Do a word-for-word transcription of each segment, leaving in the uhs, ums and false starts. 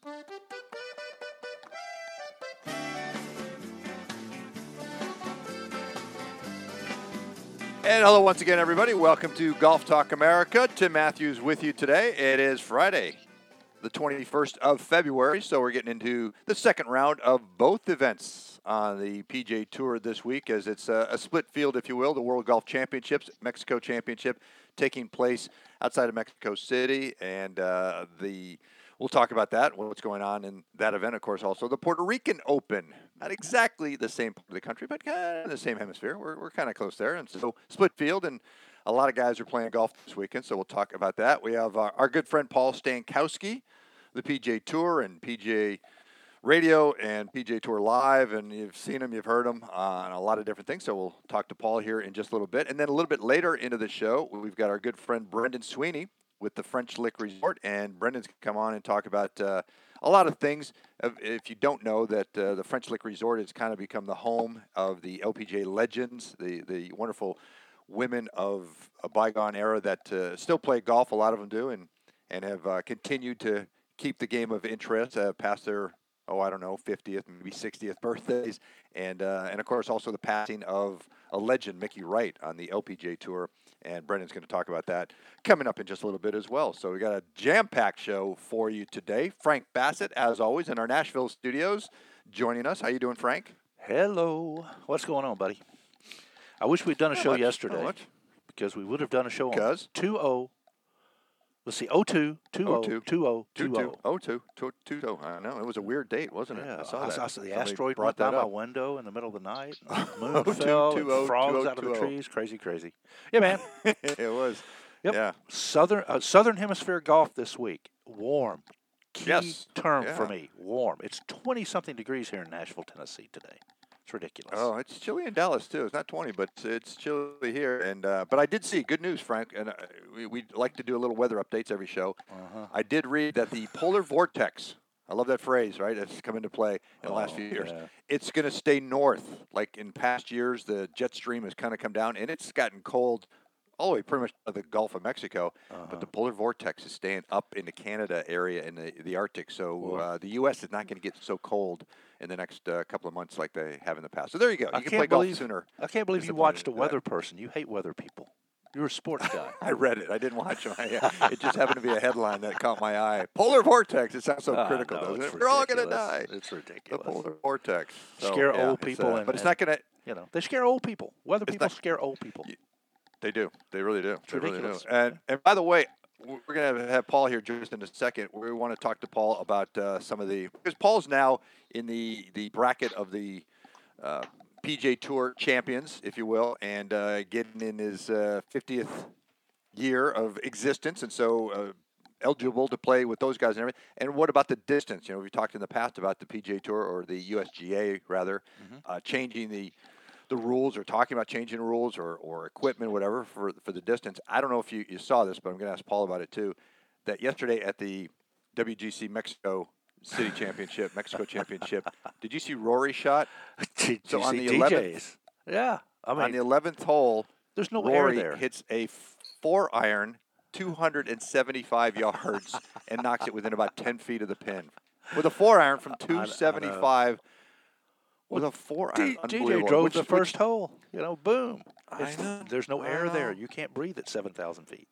And hello once again, everybody. Welcome to Golf Talk America. Tim Matthews with you today. It is Friday, the twenty-first of February, so we're getting into the second round of both events on the P G A Tour this week, as it's a, a split field, if you will. The World Golf Championships, Mexico Championship, taking place outside of Mexico City, and uh, the we'll talk about that, what's going on in that event. Of course, also the Puerto Rican Open. Not exactly the same part of the country, but kind of in the same hemisphere. We're we're kind of close there, and so split field, and a lot of guys are playing golf this weekend, so we'll talk about that. We have our, our good friend Paul Stankowski, the P G A Tour and P G A Radio and P G A Tour Live, and you've seen him, you've heard him on a lot of different things, so we'll talk to Paul here in just a little bit. And then a little bit later into the show, we've got our good friend Brendan Sweeney with the French Lick Resort, and Brendan's going to come on and talk about uh, a lot of things. If you don't know that uh, the French Lick Resort has kind of become the home of the L P G A legends, the, the wonderful women of a bygone era that uh, still play golf, a lot of them do, and, and have uh, continued to keep the game of interest uh, past their, oh, I don't know, fiftieth, maybe sixtieth birthdays. And, uh, and of course, also the passing of a legend, Mickey Wright, on the L P G A Tour. And Brendan's going to talk about that coming up in just a little bit as well. So we got a jam-packed show for you today. Frank Bassett, as always, in our Nashville studios, joining us. How you doing, Frank? Hello. What's going on, buddy? I wish we'd done a Not show much, yesterday not much. because we would have done a show Because? on two oh. Let's see, oh two, two oh, two oh, two oh. oh two, two oh. I know. It was a weird date, wasn't it? Yeah, I saw I that. saw the Somebody asteroid brought went by that my up. window in the middle of the night. oh Moon two, fell, two oh, and frogs two oh, out of the two oh. trees. Crazy, crazy. Yeah, man. It was. Yep. Yeah. Southern uh, Southern Hemisphere golf this week. Warm. Key Yes. term Yeah. for me. Warm. It's twenty-something degrees here in Nashville, Tennessee today. It's ridiculous. Oh, it's chilly in Dallas too. It's not twenty, but it's chilly here. And uh, but I did see good news, Frank. And uh, we we like to do a little weather updates every show. Uh-huh. I did read that the polar vortex. I love that phrase, right? It's come into play in the last Oh, few years. yeah. It's going to stay north. Like in past years, the jet stream has kind of come down, and it's gotten cold all the way pretty much to the Gulf of Mexico. Uh-huh. But the polar vortex is staying up in the Canada area in the, the Arctic. So uh, the U S is not going to get so cold in the next uh, couple of months like they have in the past. So there you go. You I can can't play golf believe- sooner. I can't believe is you the point watched a of that. weather person. You hate weather people. You're a sports guy. I read it. I didn't watch them. I, uh, it just happened to be a headline that caught my eye. Polar vortex. It sounds so Ah, critical, no, doesn't it's it? We're all going to ridiculous. die. It's The ridiculous. polar vortex. So, Scare yeah, old it's, people uh, and- but it's and- not going to. You know, they scare old people. Weather It's people not- scare old people. Y- They do. They really do. It's They really do. ridiculous. And and by the way, we're going to have Paul here just in a second. We want to talk to Paul about uh, some of the because Paul's now in the the bracket of the uh, P G A Tour champions, if you will, and uh, getting in his uh, fiftieth year of existence, and so uh, eligible to play with those guys and everything. And what about the distance? You know, we've talked in the past about the P G A Tour or the U S G A rather Mhm. uh, changing the the rules or talking about changing rules or, or equipment, whatever, for for the distance. I don't know if you, you saw this, but I'm going to ask Paul about it too. That yesterday at the W G C Mexico City Championship, Mexico Championship, did you see Rory shot? Did So you on see the eleventh D Js? Yeah. I on mean, the eleventh hole, there's no Rory air there. hits a four iron, two hundred seventy-five yards, and knocks it within about ten feet of the pin with a four iron from I- I two know. seventy-five. With a four iron, D- DJ unbelievable. drove Which- the which- first hole. You know, boom. I It's- know, There's no I air there. know. You can't breathe at seven thousand feet.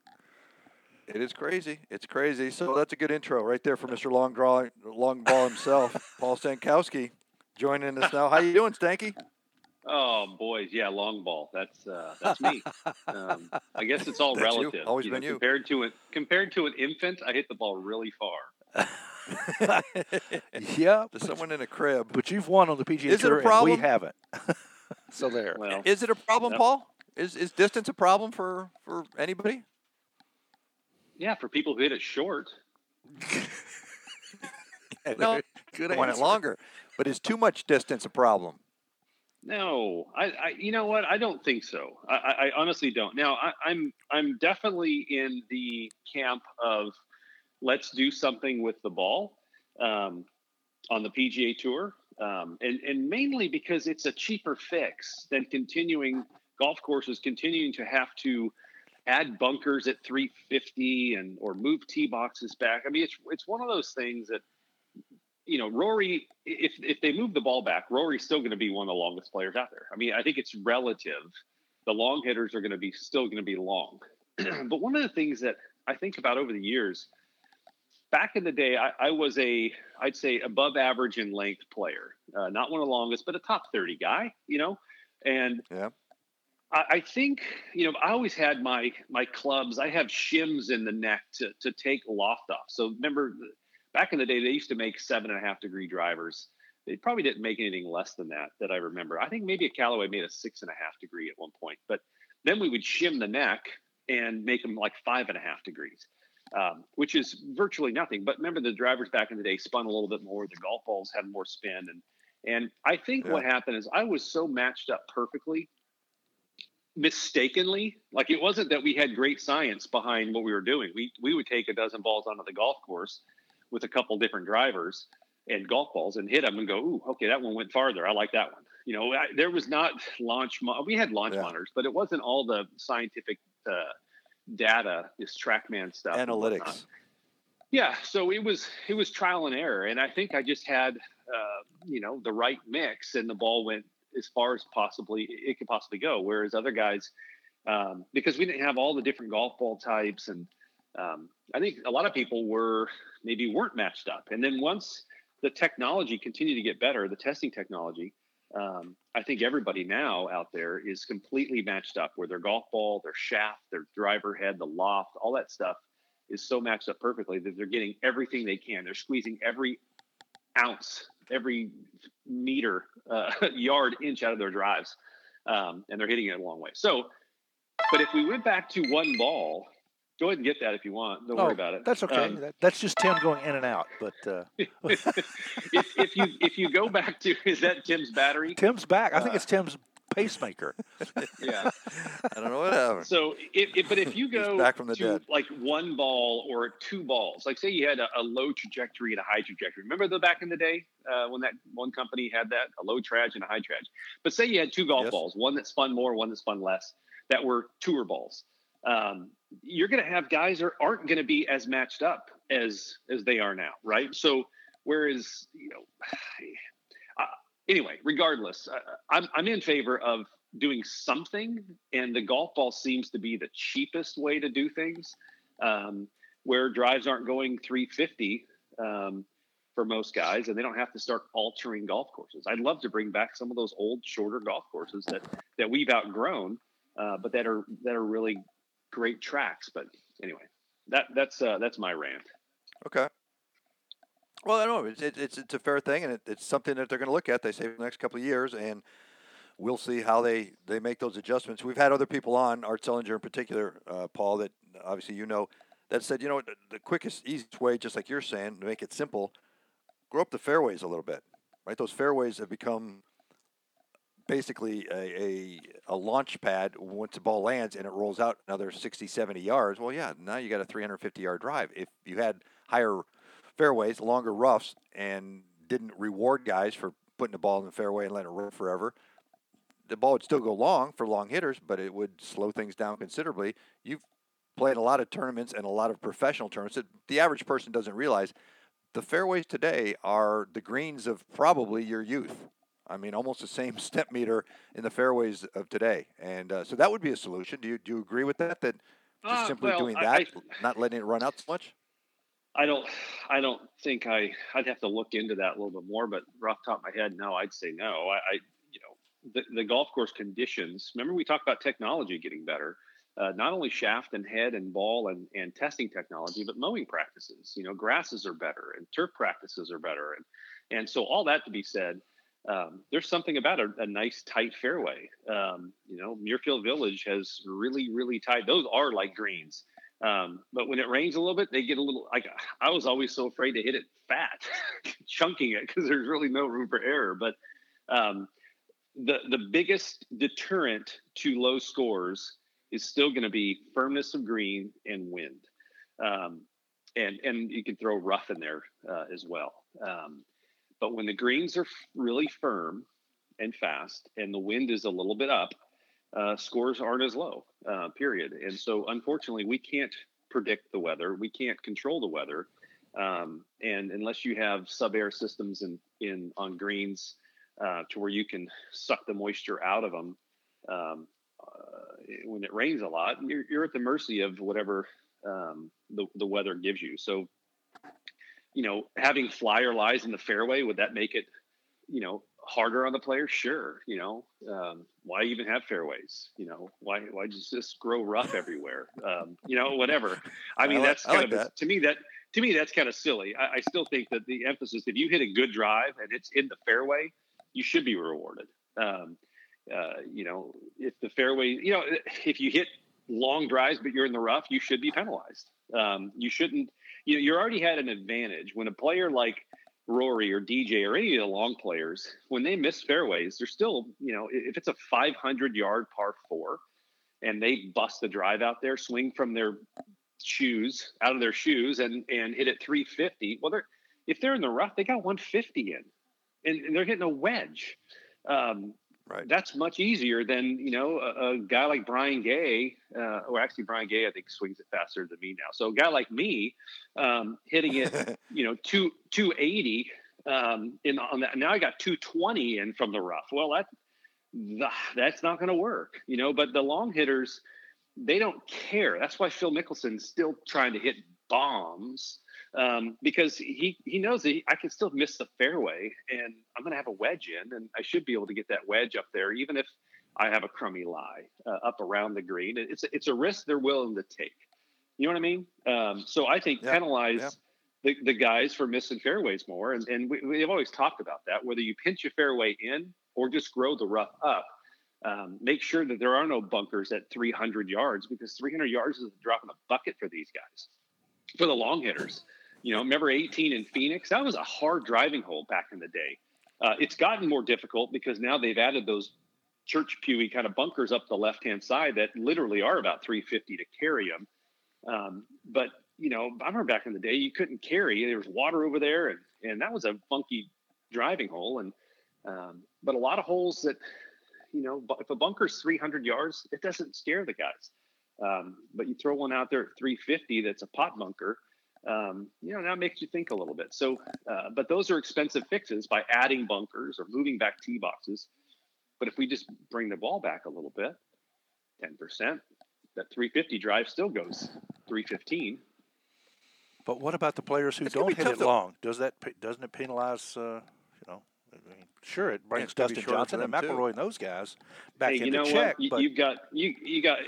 It is crazy. It's crazy. So that's a good intro right there for Mister Long Draw, Long Ball himself, Paul Stankowski, joining us now. How you doing, Stanky? Oh, boys, yeah, long ball. That's uh, that's me. Um, I guess it's all That's you. relative. Always you been know, you. Compared to it, compared to an infant, I hit the ball really far. Yeah. To someone in a crib. But you've won on the P G A Is it a Tour, and problem? we haven't. So there. Well, Is it a problem, Yep. Paul? Is is distance a problem for, for anybody? yeah, for people who hit it short. No, Good I want it answer. longer. But is too much distance a problem? No, I, I, you know what? I don't think so. I, I, I honestly don't. Now, I, I'm, I'm definitely in the camp of let's do something with the ball um, on the P G A Tour, um, and and mainly because it's a cheaper fix than continuing golf courses continuing to have to add bunkers at three fifty and or move tee boxes back. I mean, it's it's one of those things that you know, Rory, if if they move the ball back, Rory's still going to be one of the longest players out there. I mean, I think it's relative. The long hitters are going to be still going to be long. But one of the things that I think about over the years, back in the day, I, I was a, I'd say above average in length player, uh, not one of the longest, but a top thirty guy, you know, and yeah. I, I think, you know, I always had my, my clubs. I have shims in the neck to, to take loft off. So remember back in the day, they used to make seven and a half degree drivers. They probably didn't make anything less than that, that I remember. I think maybe a Callaway made a six and a half degree at one point, but then we would shim the neck and make them like five and a half degrees, um, which is virtually nothing. But remember, the drivers back in the day spun a little bit more. The golf balls had more spin. And, and I think Yeah. what happened is I was so matched up perfectly, mistakenly. Like, it wasn't that we had great science behind what we were doing. We, we would take a dozen balls onto the golf course with a couple different drivers and golf balls and hit them and go, ooh, okay, that one went farther. I like that one. You know, I, there was not launch. Mo- we had launch Yeah. monitors, but it wasn't all the scientific uh, data, this TrackMan stuff, and whatnot. Analytics. Yeah, so it was it was trial and error, and I think I just had uh, you know the right mix, and the ball went as far as possibly it could possibly go. Whereas other guys, um, because we didn't have all the different golf ball types, and um, I think a lot of people were maybe weren't matched up. And then once the technology continued to get better, the testing technology, um, I think everybody now out there is completely matched up, where their golf ball, their shaft, their driver head, the loft, all that stuff is so matched up perfectly that they're getting everything they can. They're squeezing every ounce, every meter, uh, yard, inch out of their drives, um, and they're hitting it a long way. So, but if we went back to one ball, go ahead and get that if you want. Don't Oh, worry about it. That's okay. Um, that, that's just Tim going in and out. But uh, if, if you if you go back to, is that Tim's battery? Tim's back. I think Uh, it's Tim's pacemaker. Yeah. I don't know what happened. So, if, if, but if you He's go back from the to dead. like one ball or two balls, like say you had a, a low trajectory and a high trajectory. Remember the back in the day uh, when that one company had that, a low traj and a high traj. But say you had two golf Yes. balls, one that spun more, one that spun less, that were tour balls. Um, you're going to have guys that aren't going to be as matched up as as they are now, right? So, whereas you know, uh, anyway, regardless, uh, I'm I'm in favor of doing something, and the golf ball seems to be the cheapest way to do things, um, where drives aren't going three fifty um, for most guys, and they don't have to start altering golf courses. I'd love to bring back some of those old, shorter golf courses that that we've outgrown, uh, but that are that are really great tracks. But anyway, that that's uh, that's my rant. Okay. Well, I don't know. It's, it's, it's a fair thing, and it, it's something that they're going to look at, they say, for the next couple of years, and we'll see how they, they make those adjustments. We've had other people on, Art Sellinger in particular, uh, Paul, that obviously you know, that said, you know, the, the quickest, easiest way, just like you're saying, to make it simple, grow up the fairways a little bit, right? Those fairways have become basically a, a, a launch pad once the ball lands and it rolls out another sixty, seventy yards. Well, yeah, now you got a three hundred fifty yard drive. If you had higher fairways, longer roughs, and didn't reward guys for putting the ball in the fairway and letting it roll forever, the ball would still go long for long hitters, but it would slow things down considerably. You've played a lot of tournaments and a lot of professional tournaments that the average person doesn't realize. The fairways today are the greens of probably your youth. I mean, almost the same step meter in the fairways of today. And uh, so that would be a solution. Do you do you agree with that, that just Uh, simply well, doing I- that, I- not letting it run out so much? I don't, I don't think I, I'd have to look into that a little bit more, but off the top of my head, no, I'd say no. I, I you know, the, the golf course conditions, remember we talked about technology getting better, uh, not only shaft and head and ball and, and testing technology, but mowing practices, you know, grasses are better and turf practices are better. And, and so all that to be said, um, there's something about a, a nice tight fairway. Um, you know, Muirfield Village has really, really tight. Those are like greens. Um, but when it rains a little bit, they get a little, like, I was always so afraid to hit it fat, chunking it, because there's really no room for error. But um, the, the biggest deterrent to low scores is still going to be firmness of green and wind. Um, and, and you can throw rough in there uh, as well. Um, but when the greens are really firm and fast and the wind is a little bit up, Uh, scores aren't as low, uh, period. And so, unfortunately, we can't predict the weather. We can't control the weather. Um, and unless you have sub-air systems in, in on greens uh, to where you can suck the moisture out of them, um, uh, when it rains a lot, you're, you're at the mercy of whatever um, the, the weather gives you. So, you know, having flyer lies in the fairway, would that make it, you know, harder on the player? Sure. You know, um, why even have fairways? You know, why, why just grow rough everywhere? Um, you know, whatever. I mean, I like, that's I kind like of, that. to me, that, to me, that's kind of silly. I, I still think that the emphasis, if you hit a good drive and it's in the fairway, you should be rewarded. Um, uh, you know, if the fairway, you know, if you hit long drives, but you're in the rough, you should be penalized. Um, you shouldn't, you know, you already had an advantage when a player like Rory or D J or any of the long players, when they miss fairways, they're still, you know, if it's a five hundred yard par four and they bust the drive out there, swing from their shoes out of their shoes and, and hit it three fifty. Well, they're, if they're in the rough, they got one fifty in and, and they're hitting a wedge. Um, Right. That's much easier than, you know, a, a guy like Brian Gay, uh, or actually Brian Gay, I think swings it faster than me now. So a guy like me, um, hitting it, you know, two, two eighty, um, in on that. Now I got two twenty in from the rough. Well, that, the, that's not going to work, you know, but the long hitters, they don't care. That's why Phil Mickelson's still trying to hit bombs, um, because he, he knows that he, I can still miss the fairway and I'm going to have a wedge in and I should be able to get that wedge up there, even if I have a crummy lie uh, up around the green. It's, it's a risk they're willing to take. You know what I mean? Um, so I think Yeah, penalize yeah. the, the guys for missing fairways more. And, and we, we've always talked about that, whether you pinch a fairway in or just grow the rough up. Um, make sure that there are no bunkers at three hundred yards, because three hundred yards is a drop in a bucket for these guys, for the long hitters. You know, remember eighteen in Phoenix? That was a hard driving hole back in the day. Uh, it's gotten more difficult because now they've added those church pewy kind of bunkers up the left-hand side that literally are about three fifty to carry them. Um, but, you know, I remember back in the day, you couldn't carry. There was water over there, and, and that was a funky driving hole. And um, but a lot of holes that, you know, if a bunker's three hundred yards, it doesn't scare the guys. Um, but you throw one out there at three fifty that's a pot bunker, um, you know, that makes you think a little bit. So, uh, but those are expensive fixes by adding bunkers or moving back tee boxes. But if we just bring the ball back a little bit, ten percent, that three fifty drive still goes three fifteen. But what about the players who It's gonna don't be hit tough, it though. long? Does that doesn't it penalize? Uh, you know, I mean, sure, it brings it's gonna be Dustin shorter Johnson for and them, too. McIlroy and those guys back Hey, into you know check. what? You, but you've got you you got.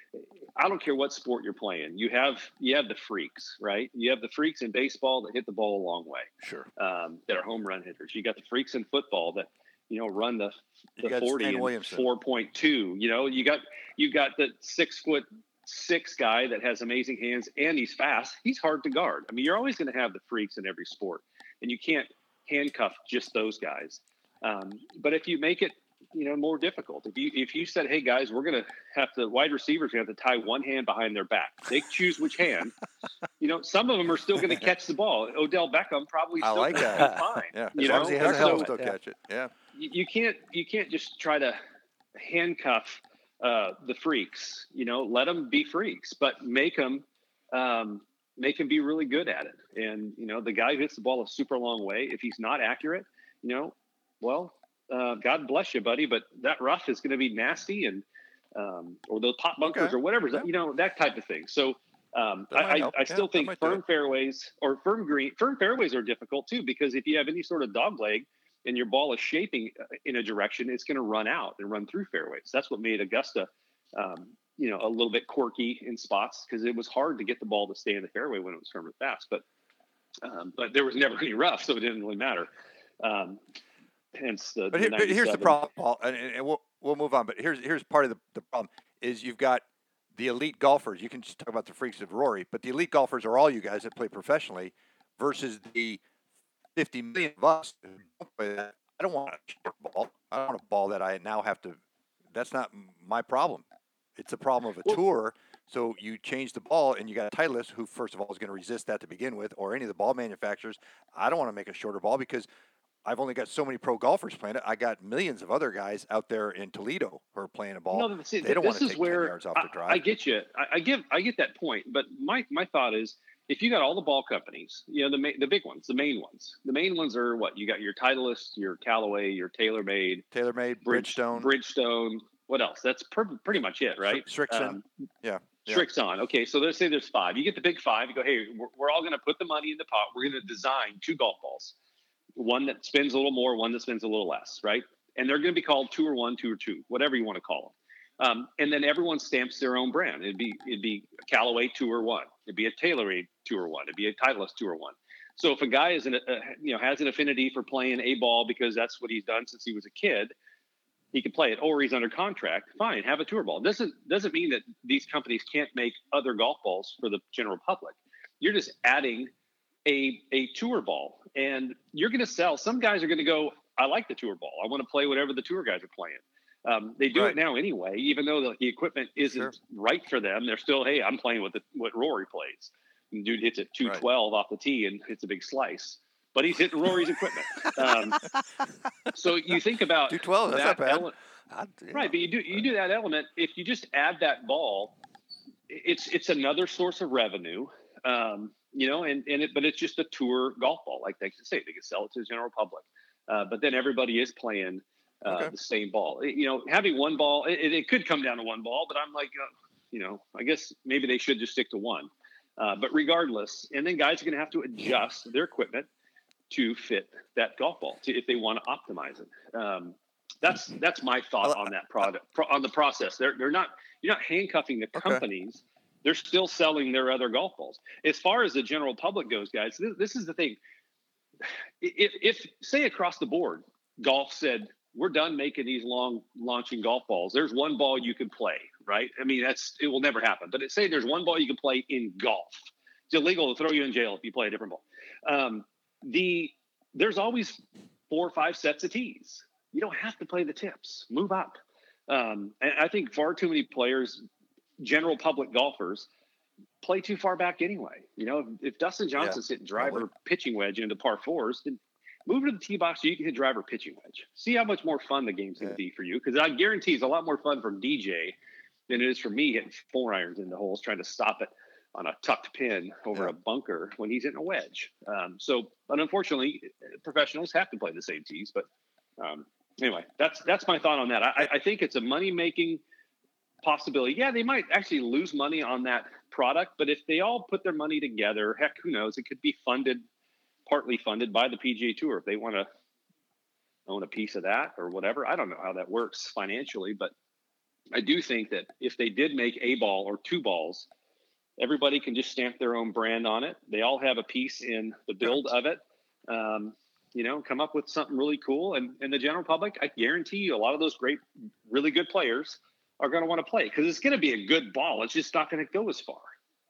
I don't care what sport you're playing. You have you have the freaks, right? You have the freaks in baseball that hit the ball a long way, sure, um, that are home run hitters. You got the freaks in football that, you know, run the You the got forty Stan and Williamson. four point two. You know, you got you got the six foot six guy that has amazing hands and he's fast. He's hard to guard. I mean, you're always going to have the freaks in every sport, and you can't handcuff just those guys. Um, but if you make it, you know, more difficult, if you if you said, hey guys, we're going to have to wide receivers have to tie one hand behind their back. They choose which hand. You know, some of them are still going to catch the ball. Odell Beckham probably I still like gonna that. be fine. Yeah, You as know, long as he has a so helmet, still yeah. catch it. Yeah. you, you can't you can't just try to handcuff uh, the freaks. You know, let them be freaks, but make them um, make them be really good at it. And you know, the guy who hits the ball a super long way, if he's not accurate, you know, well, uh, God bless you, buddy, but that rough is going to be nasty, and um, or those pot bunkers Okay. or whatever, Yeah. you know, that type of thing. So. Um, That might I, I, help. I still Yeah, that think might do firm it. fairways or firm green, firm fairways are difficult too, because if you have any sort of dog leg and your ball is shaping in a direction, it's going to run out and run through fairways. That's what made Augusta, um, you know, a little bit quirky in spots, because it was hard to get the ball to stay in the fairway when it was firm and fast. But, um, but there was never any rough, so it didn't really matter. Um, hence the. But, here, the but here's the ninety-seven. problem, Paul, and, and we'll we'll move on. But here's here's part of the, the problem is you've got the elite golfers. You can just talk about the freaks of Rory, but the elite golfers are all you guys that play professionally, versus the fifty million of us who don't play that. I don't want a short ball. I don't want a ball that I now have to. That's not my problem. It's the problem of a Well- tour. So you change the ball, and you got a Titleist who, first of all, is going to resist that to begin with, or any of the ball manufacturers. I don't want to make a shorter ball because I've only got so many pro golfers playing it. I got millions of other guys out there in Toledo who are playing a ball. No, see, they don't this want to is take where ten yards off I, the drive. I get you. I, I give I get that point, but my my thought is, if you got all the ball companies, you know, the ma- the big ones, the main ones, the main ones are what? You got your Titleist, your Callaway, your TaylorMade, TaylorMade, Bridge, Bridgestone. Bridgestone. What else? That's per- pretty much it, right? Srixon. Um, yeah. yeah. Srixon. Okay, so let's say there's five. You get the big five. You go, hey, we're, we're all going to put the money in the pot. We're going to design two golf balls, one that spins a little more, one that spins a little less, right? And they're going to be called two or one, two or two, whatever you want to call them. Um, and then everyone stamps their own brand. It'd be it'd be a Callaway two or one. It'd be a TaylorMade two or one. It'd be a Titleist two or one. So if a guy is an, uh, you know has an affinity for playing a ball because that's what he's done since he was a kid, he can play it, or he's under contract. Fine, have a tour ball. Doesn't doesn't mean that these companies can't make other golf balls for the general public. You're just adding a a tour ball, and you're going to sell. Some guys are going to go, I like the tour ball. I want to play whatever the tour guys are playing. Um, they do right. it now anyway, even though the, the equipment isn't sure. right for them. They're still, hey, I'm playing with the, what Rory plays. And dude hits it two twelve right. off the tee and hits a big slice. But he's hitting Rory's equipment. Um, so you think about two twelve. That's that not bad. Ele- yeah. Right, but you do you do that element. If you just add that ball, it's it's another source of revenue. Um, you know, and and it, but it's just a tour golf ball, like they can say they can sell it to the general public. Uh, but then everybody is playing uh, okay. the same ball. It, you know, having one ball, it, it could come down to one ball. But I'm like, uh, you know, I guess maybe they should just stick to one. Uh, but regardless, and then guys are going to have to adjust their equipment to fit that golf ball to, if they want to optimize it. Um, that's that's my thought on that product pro, on the process. They're they're not you're not handcuffing the companies. Okay. They're still selling their other golf balls. As far as the general public goes, guys, this, this is the thing. If, if say across the board, golf said we're done making these long launching golf balls. There's one ball you can play, right? I mean, that's it will never happen. But it, say there's one ball you can play in golf. It's illegal to throw you in jail if you play a different ball. Um, the there's always four or five sets of tees. You don't have to play the tips. Move up. Um, and I think far too many players, general public golfers, play too far back anyway. You know, if, if Dustin Johnson's yeah, hitting driver probably. pitching wedge into par fours, then move to the tee box so you can hit driver pitching wedge. See how much more fun the game's going to yeah. be for you. Because I guarantee it's a lot more fun from D J than it is for me hitting four irons in the holes trying to stop it on a tucked pin over yeah. a bunker when he's hitting a wedge. Um, so, but unfortunately, professionals have to play the same tees. But um, anyway, that's that's my thought on that. I, I think it's a money-making possibility. Yeah, they might actually lose money on that product, but if they all put their money together, heck, who knows? It could be funded, partly funded by the P G A Tour if they want to own a piece of that or whatever. I don't know how that works financially, but I do think that if they did make a ball or two balls, everybody can just stamp their own brand on it. They all have a piece in the build of it. Um, you know, come up with something really cool. And, and the general public, I guarantee you a lot of those great, really good players are going to want to play because it's going to be a good ball. It's just not going to go as far.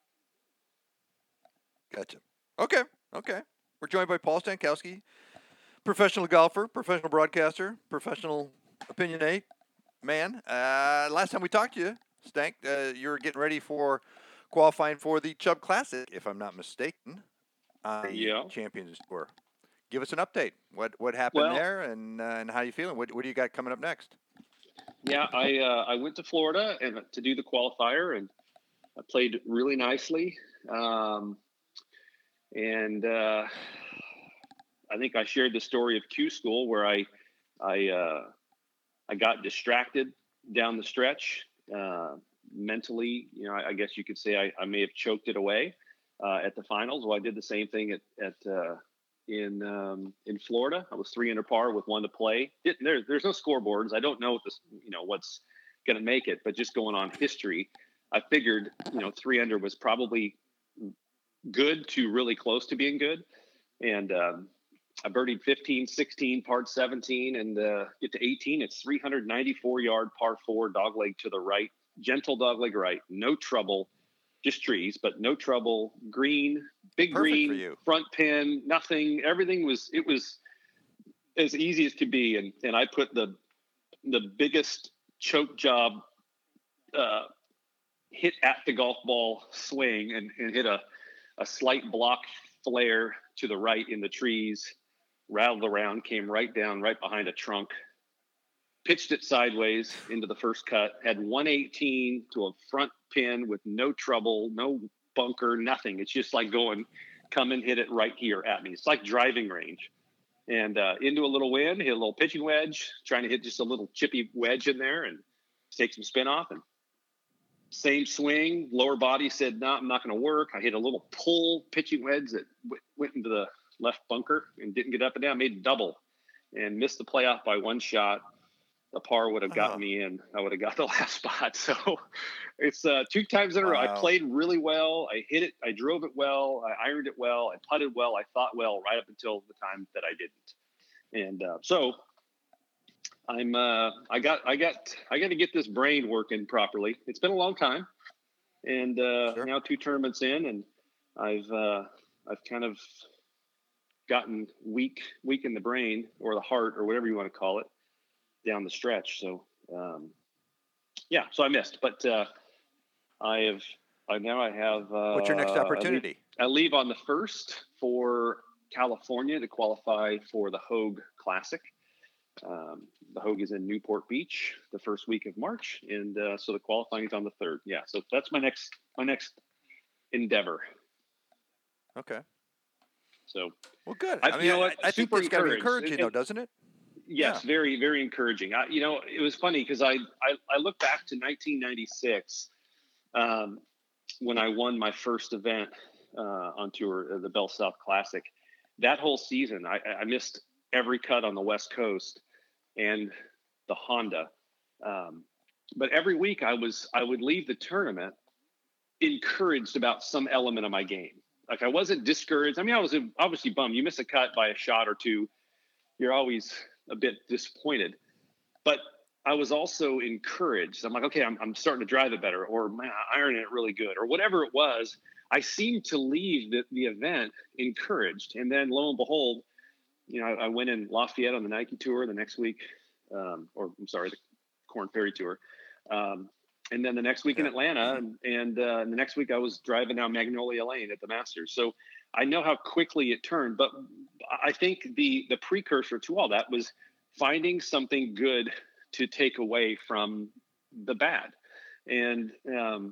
Gotcha. Okay. Okay. We're joined by Paul Stankowski, professional golfer, professional broadcaster, professional opinionate man. Uh, last time we talked to you, Stank, uh, you were getting ready for qualifying for the Chubb Classic, if I'm not mistaken. Uh, yeah. Champions Tour. Give us an update. What what happened well, there, and uh, and how you feeling? What what do you got coming up next? Yeah, I uh, I went to Florida and to do the qualifier, and I played really nicely. Um, and uh, I think I shared the story of Q School where I I uh, I got distracted down the stretch uh, mentally. You know, I, I guess you could say I, I may have choked it away uh, at the finals. Well, I did the same thing at at uh, in um, in Florida. I was three under par with one to play. It, there, there's no scoreboards. I don't know what this, you know, what's going to make it, but just going on history, I figured, you know, three under was probably good to really close to being good. And um, I birdied fifteen, sixteen, par seventeen, and uh, get to eighteen. It's three hundred ninety-four yard par four, dogleg to the right, gentle dogleg right, no trouble. Just trees, but no trouble. Green, big Perfect green, for you. Front pin, nothing. Everything was, it was as easy as could be. And, and I put the, the biggest choke job uh, hit at the golf ball swing and, and hit a, a slight block flare to the right in the trees, rattled around, came right down, right behind a trunk, pitched it sideways into the first cut, had one eighteen to a front pin with no trouble, no bunker, nothing. It's just like going, come and hit it right here at me. It's like driving range. And uh, into a little wind, hit a little pitching wedge, trying to hit just a little chippy wedge in there and take some spin off. And same swing, lower body said, no, I'm not going to work. I hit a little pull pitching wedge that w- went into the left bunker and didn't get up and down, made a double and missed the playoff by one shot. The par would have gotten Oh. me in. I would have got the last spot. So it's uh, two times in a row. Wow. I played really well. I hit it. I drove it well. I ironed it well. I putted well. I thought well right up until the time that I didn't. And uh, so I'm. Uh, I got. I got. I got to get this brain working properly. It's been a long time, and uh, Sure. now two tournaments in, and I've. Uh, I've kind of gotten weak, weak in the brain or the heart or whatever you want to call it, down the stretch. So, um, yeah, so I missed, but uh, I have, I now I have. Uh, What's your next opportunity? I leave, I leave on the first for California to qualify for the Hogue Classic. Um, the Hogue is in Newport Beach the first week of March, and uh, so the qualifying is on the third. Yeah, so that's my next, my next endeavor. Okay. So, Well, good. I- I, mean, you know I, what? I think Super it's got to be encouraged. encouraging, And- though, doesn't it? yes, Yeah. very, very encouraging. I, you know, it was funny because I, I, I look back to nineteen ninety-six um, when I won my first event uh, on tour, uh, the Bell South Classic. That whole season, I, I missed every cut on the West Coast and the Honda. Um, but every week I was, I would leave the tournament encouraged about some element of my game. Like I wasn't discouraged. I mean, I was obviously bummed. You miss a cut by a shot or two, you're always a bit disappointed. But I was also encouraged. I'm like, okay, I'm, I'm starting to drive it better, or man, I'm ironing it really good, or whatever it was. I seemed to leave the, the event encouraged. And then lo and behold, you know, I, I went in Lafayette on the Nike Tour the next week, um, or I'm sorry, the Corn Ferry Tour. Um, and then the next week in Yeah. Atlanta, and, and uh, the next week I was driving down Magnolia Lane at the Masters. So I know how quickly it turned, but I think the the precursor to all that was finding something good to take away from the bad. And um,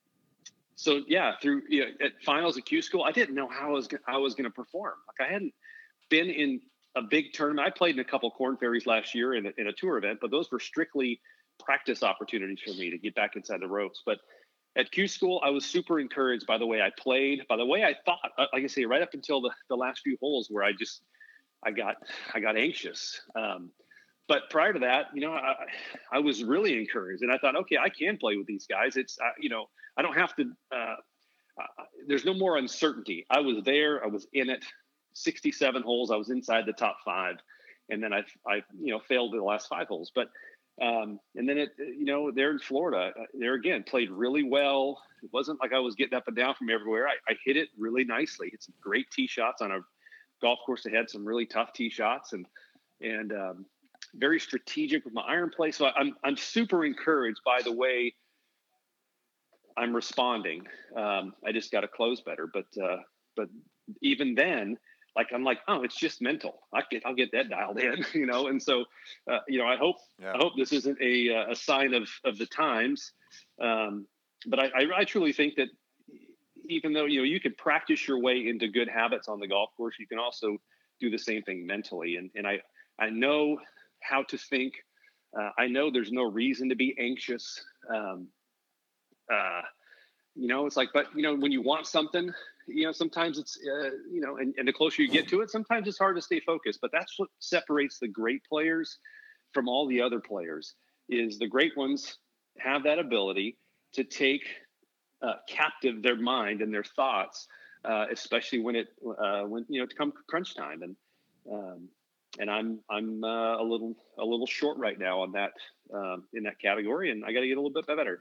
so, yeah, through you know, at finals at Q School, I didn't know how I was gonna, how I was going to perform. Like I hadn't been in a big tournament. I played in a couple Corn Ferries last year in a, in a tour event, but those were strictly practice opportunities for me to get back inside the ropes. But at Q School, I was super encouraged by the way I played, by the way I thought. Like I say, right up until the, the last few holes where I just I got I got anxious. Um, but prior to that, you know, I, I was really encouraged, and I thought, okay, I can play with these guys. It's uh, you know, I don't have to. Uh, uh, there's no more uncertainty. I was there. I was in it. sixty-seven holes. I was inside the top five, and then I I you know failed the last five holes, but. Um, and then it, you know, there in Florida, uh, there again, played really well. It wasn't like I was getting up and down from everywhere. I, I hit it really nicely. Hit some great tee shots on a golf course that had some really tough tee shots, and, and, um, very strategic with my iron play. So I'm, I'm super encouraged by the way I'm responding. Um, I just got to close better, but, uh, but even then, like, I'm like, oh, it's just mental. I get, I'll get that dialed in, you know? And so, uh, you know, I hope, Yeah. I hope this isn't a, a sign of, of the times. Um, but I, I, I truly think that even though, you know, you can practice your way into good habits on the golf course, you can also do the same thing mentally. And, and I, I know how to think. Uh, I know there's no reason to be anxious. Um, uh, you know, it's like, but you know, when you want something, you know, sometimes it's, uh, you know, and, and the closer you get to it, sometimes it's hard to stay focused, but that's what separates the great players from all the other players is the great ones have that ability to take uh, captive their mind and their thoughts, uh, especially when it, uh, when, you know, to come crunch time. And, um, and I'm, I'm uh, a little, a little short right now on that, um, in that category. And I got to get a little bit better.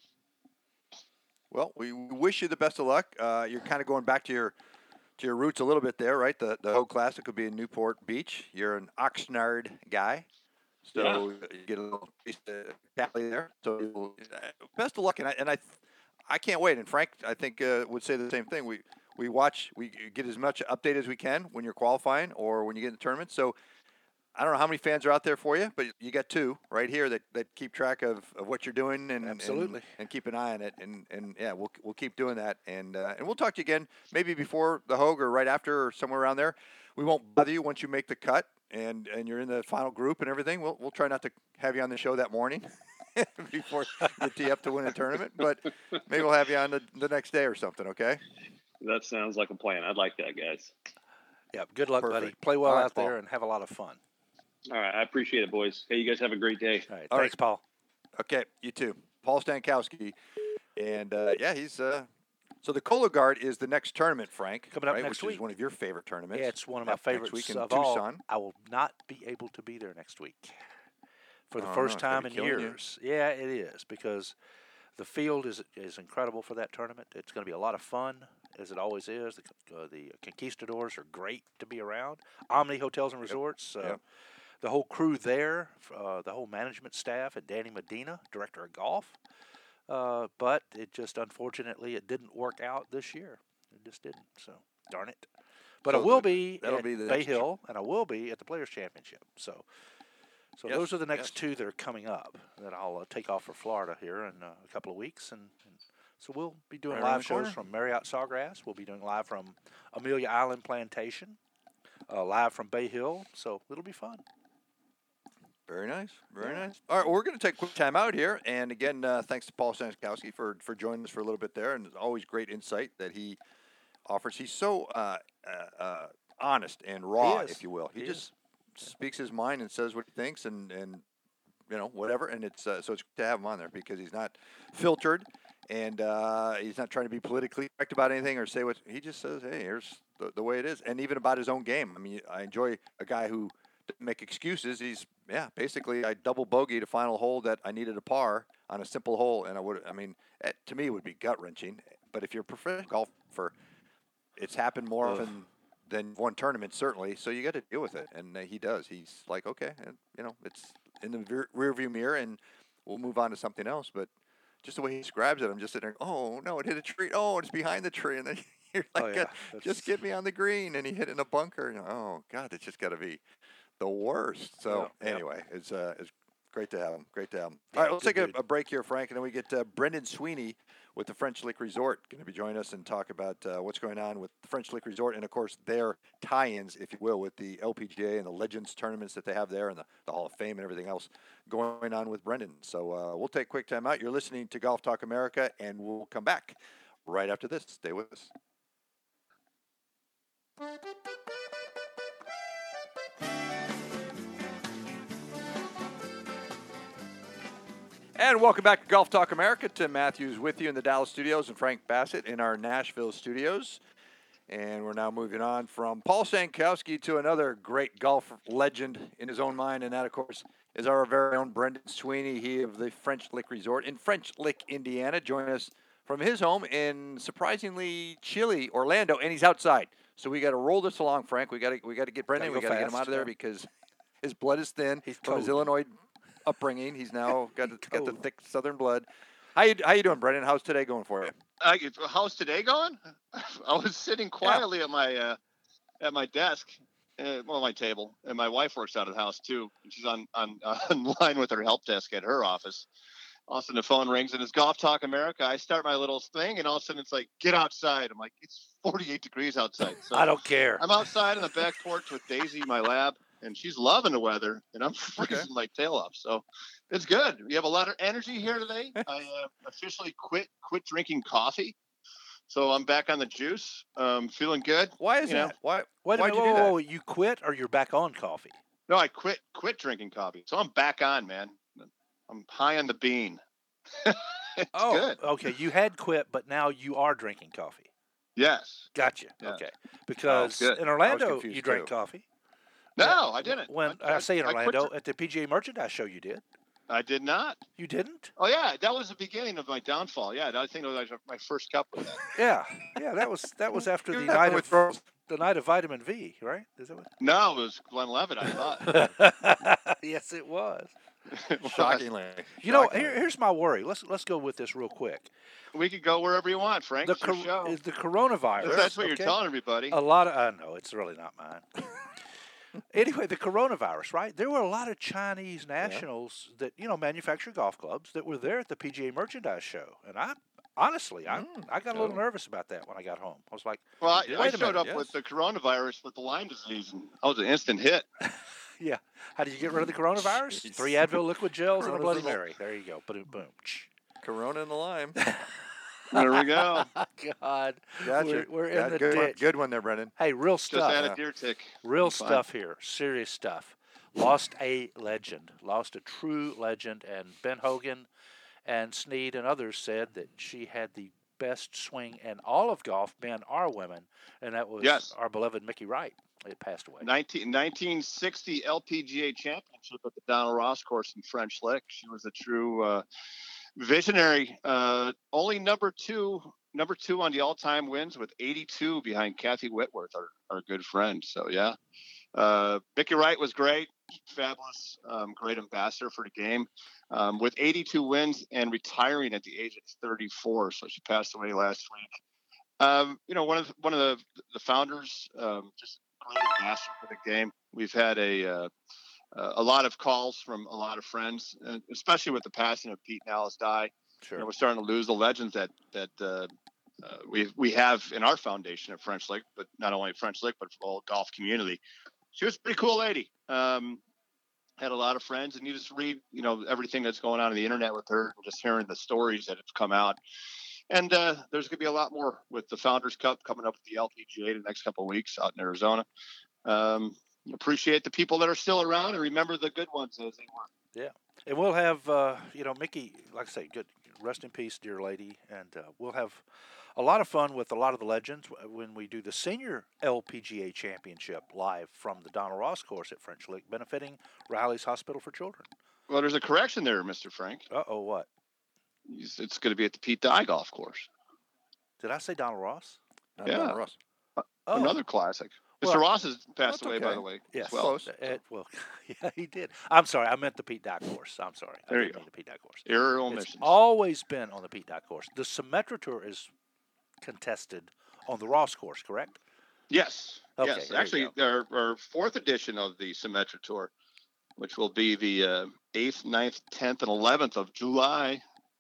Well, we wish you the best of luck. Uh, you're kind of going back to your to your roots a little bit there, right? The the Hogue Classic will be in Newport Beach. You're an Oxnard guy, so you get a little piece of Cali there. So uh, best of luck, and I and I I can't wait. And Frank, I think uh, would say the same thing. We we watch, we get as much update as we can when you're qualifying or when you get in the tournament. So I don't know how many fans are out there for you, but you got two right here that, that keep track of, of what you're doing and Absolutely. and, and keep an eye on it. And, and yeah, we'll we'll keep doing that. And uh, and we'll talk to you again maybe before the Hogue or right after or somewhere around there. We won't bother you once you make the cut and, and you're in the final group and everything. We'll we'll try not to have you on the show that morning before you tee up to win a tournament, but maybe we'll have you on the, the next day or something. Okay. That sounds like a plan. I'd like that, guys. Yeah. Good luck, Perfect. buddy. Play well All right, out Paul. there and have a lot of fun. All right. I appreciate it, boys. Hey, you guys have a great day. All right. All Thanks, right. Paul. Okay, you too. Paul Stankowski. And, uh, yeah, he's uh, – so the Cologuard is the next tournament, Frank. Coming up right, next which week. is one of your favorite tournaments. Yeah, it's one of my Yep, favorites next week in of Tucson. all. I will not be able to be there next week for the Oh, no, first it's gonna time be in killing you. years. Yeah, it is because the field is is incredible for that tournament. It's going to be a lot of fun, as it always is. The, uh, the Conquistadors are great to be around. Omni Hotels and Resorts. Uh, Yep. The whole crew there, uh, the whole management staff, and Danny Medina, director of golf. Uh, but it just, unfortunately, it didn't work out this year. It just didn't. So, darn it. But I So will the- be that'll at be the Bay next- Hill, and I will be at the Players' Championship. So, so Yes, those are the next yes. two that are coming up that I'll uh, take off for Florida here in uh, a couple of weeks. And, and so we'll be doing Right around live the shows corner. from Marriott Sawgrass. We'll be doing live from Amelia Island Plantation, uh, live from Bay Hill. So it'll be fun. Very nice. Very Yeah. nice. All right, well, we're going to take a quick time out here. And again, uh, thanks to Paul Stankowski for, for joining us for a little bit there. And it's always great insight that he offers. He's so uh, uh, uh, honest and raw, is. if you will. He, He just speaks his mind and says what he thinks and, and you know, whatever. And it's uh, so it's good to have him on there because he's not filtered and uh, he's not trying to be politically correct about anything or say what he just says, hey, here's the, the way it is. And even about his own game. I mean, I enjoy a guy who doesn't make excuses. He's, yeah, basically I double bogeyed a final hole that I needed a par on a simple hole. And I would, I mean, it, to me, it would be gut wrenching. But if you're a professional golfer, it's happened more Ugh. often than one tournament, certainly. So you got to deal with it. And uh, he does. He's like, okay, and, you know, it's in the rear, rear view mirror and we'll move on to something else. But just the way he describes it, I'm just sitting there, oh, no, it hit a tree. Oh, it's behind the tree. And then you're like, Oh, yeah. "Uh, just get me on the green. And he hit in a bunker. And, oh, God, it's just got to be the worst. So Yeah, yeah. anyway, it's uh, it's great to have him. Great to have him. Yeah, All right, let's good take a, dude. a break here, Frank, and then we get uh, Brendan Sweeney with the French Lick Resort going to be joining us and talk about uh, what's going on with the French Lick Resort and, of course, their tie-ins, if you will, with the L P G A and the Legends tournaments that they have there and the, the Hall of Fame and everything else going on with Brendan. So uh, we'll take a quick time out. You're listening to Golf Talk America, and we'll come back right after this. Stay with us. And welcome back to Golf Talk America. Tim Matthews with you in the Dallas studios and Frank Bassett in our Nashville studios. And we're now moving on from Paul Stankowski to another great golf legend in his own mind. And that, of course, is our very own Brendan Sweeney, he of the French Lick Resort in French Lick, Indiana. Joining us from his home in surprisingly chilly Orlando. And he's outside. So we got to roll this along, Frank. We got to we got to get Brendan. Gotta We go got to get him fast, out of there yeah. because his blood is thin He's from his cold. Illinois upbringing. He's now got the, got the Cold. thick Southern blood. How you how you doing, Brendan? How's today going for you? Uh, how's today going? I was sitting quietly at my uh, at my desk, uh, well, my table, and my wife works out of the house too. And she's on on online with her help desk at her office. All of a sudden, the phone rings, and it's Golf Talk America. I start my little thing, and all of a sudden, it's like, "Get outside!" I'm like, "It's forty-eight degrees outside." So I don't care. I'm outside on the back porch with Daisy, my lab, and she's loving the weather, and I'm freezing Okay. my tail off. So it's good. We have a lot of energy here today. I uh, officially quit quit drinking coffee, so I'm back on the juice. Um, feeling good. Why is You know, that? Why Wait a why'd minute. you Whoa, do whoa, that? whoa, you quit or you're back on coffee? No, I quit quit drinking coffee, so I'm back on, man. I'm high on the bean. It's Oh, good. okay. You had quit, but now you are drinking coffee. Yes. Gotcha. Yeah. Okay. Because good. in Orlando, confused, you drank too. coffee. No, I didn't. When I, say in I quit Orlando, dr- at the P G A Merchandise Show, you did. I did not. You didn't? Oh yeah, that was the beginning of my downfall. Yeah, I think that was my first cup with that. Yeah. Yeah. That was that was after the Yeah, night with of Rose. the night of Vitamin V, right? Is that No, it was Glenlivet, I thought. what? Yes, it was. Shockingly. You know, Shockingly. here, here's my worry. Let's let's go with this real quick. We could go wherever you want, Frank. The It's your cor- show. is the coronavirus. If that's what okay? you're telling everybody. A lot of uh, no, it's really not mine. Anyway, the coronavirus, right? There were a lot of Chinese nationals yeah. that, you know, manufacture golf clubs that were there at the P G A Merchandise Show. And I, honestly, I, mm, I got a little oh. nervous about that when I got home. I was like, well, I, I showed minute, up yes. with the coronavirus with the Lyme disease, and I was an instant hit. Yeah. How did you get rid of the coronavirus? Jeez. Three Advil liquid gels and a Bloody Mary. There you go. Boom, boom. Corona and the Lyme. There we go. God. Gotcha. We're, we're in Got the good, ditch. Good one there, Brendan. Hey, real stuff. Just add a deer tick. Real stuff here. Serious stuff. Lost a legend. Lost a true legend. And Ben Hogan and Snead and others said that she had the best swing in all of golf, men or women, and that was yes. our beloved Mickey Wright. It passed away. nineteen, nineteen sixty L P G A championship at the Donald Ross course in French Lick. She was a true uh, visionary. Uh, only number two, number two on the all-time wins with eighty-two behind Kathy Whitworth, our, our good friend. So yeah, uh, Mickey Wright was great, fabulous, um, great ambassador for the game, um, with eighty-two wins and retiring at the age of thirty-four. So she passed away last week. Um, you know, one of the, one of the the founders, um, just great ambassador for the game. We've had a uh, a lot of calls from a lot of friends, especially with the passing of Pete and Alice Dye. Sure. You know, we're starting to lose the legends that that uh, uh, we we have in our foundation at French Lick, but not only French Lick, but for the whole golf community. She was a pretty cool lady. Um, had a lot of friends, and you just read, you know, everything that's going on on the internet with her, and just hearing the stories that have come out. And uh, there's going to be a lot more with the Founders Cup coming up with the L P G A the next couple of weeks out in Arizona. Um, appreciate the people that are still around and remember the good ones as they were. Yeah. And we'll have, uh, you know, Mickey, like I say, good, rest in peace, dear lady. And uh, we'll have a lot of fun with a lot of the legends when we do the Senior L P G A Championship live from the Donald Ross course at French Lick, benefiting Riley's Hospital for Children. Well, there's a correction there, Mister Frank. Uh-oh, what? It's going to be at the Pete Dye Golf Course. Did I say Donald Ross? Not yeah. Donald Ross. Uh, oh. Another classic. Mister Well, Ross has passed away, okay. by the way. Yes. Well, Close. It, well, yeah, he did. I'm sorry. I meant the Pete Dye course. I'm sorry. There I you didn't go. mean the Pete Dye course. Error It's omissions. always been on the Pete Dye course. The Symetra Tour is contested on the Ross course, correct? Yes. Okay, yes. there you Actually, our, our fourth edition of the Symetra Tour, which will be the uh, eighth, ninth, tenth, and eleventh of July